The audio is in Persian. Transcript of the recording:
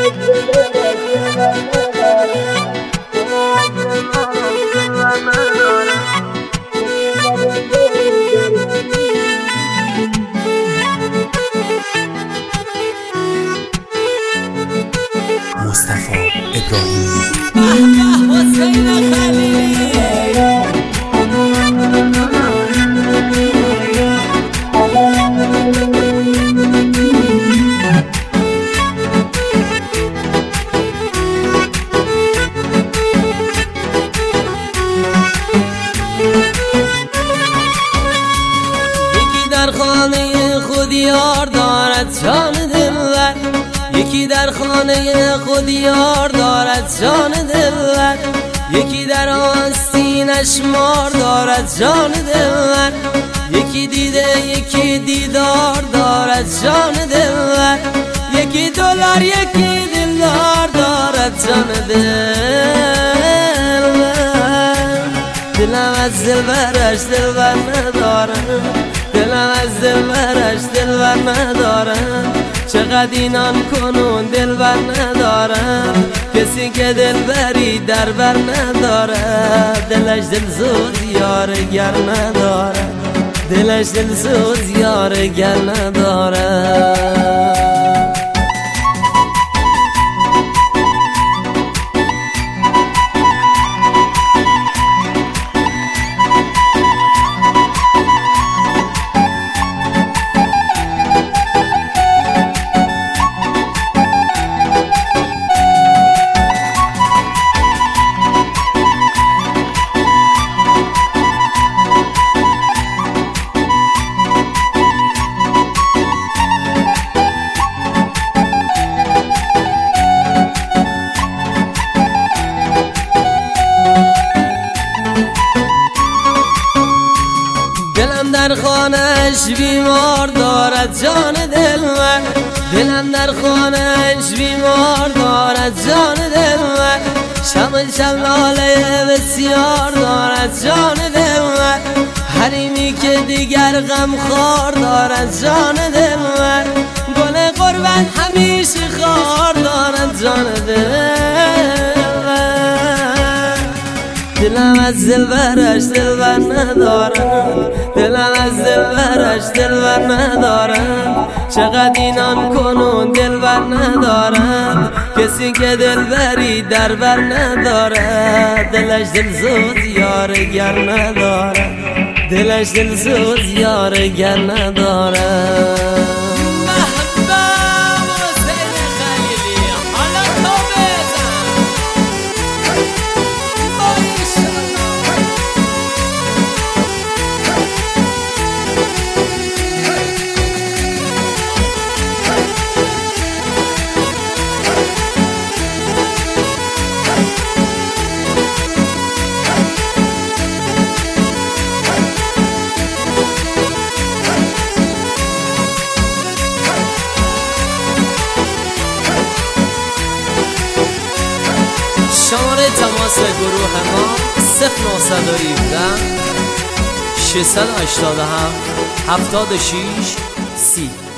مصطفی ابراهیمی حسین خلیلی یکی در خانه خود یار دارد جان دلبر، یکی در خانه خود یار دارد جان دلبر، یکی در آستینش مار دارد جان دلبر، یکی دیده یکی دیدار دارد جان دلبر، یکی دلار یکی دلدار دارد جان دلبر. دلم از دلبرش دلبر ندارم، دلم از دلبرش دلبر ندارم، چقدر اینان کنون دلبر ندارم، کسی که دلبری در بر نداره، دلش دل زود یار گر نداره، دلش دل زود یار گر نداره. در خانهش بیمار دارد جان دلبر، دلم در خانهش بیمار دارد جان دلبر، شب شلاله بسیار دارد جان دلبر، حریمی که دیگر غم خار دارد جان دلبر، گل قربت همیشه خار دارد جان دلبر. دلم از دلبرش دلبر ندارم، دلم از دلبرش دلبر ندارم، چقدر اینان کنون دلبر ندارم، کسی که دلبری در بر نداره، دلش دل زود یار گر نداره، دلش دل زود یار گر نداره. شماره تماس گروه ما 0917 687 76 30.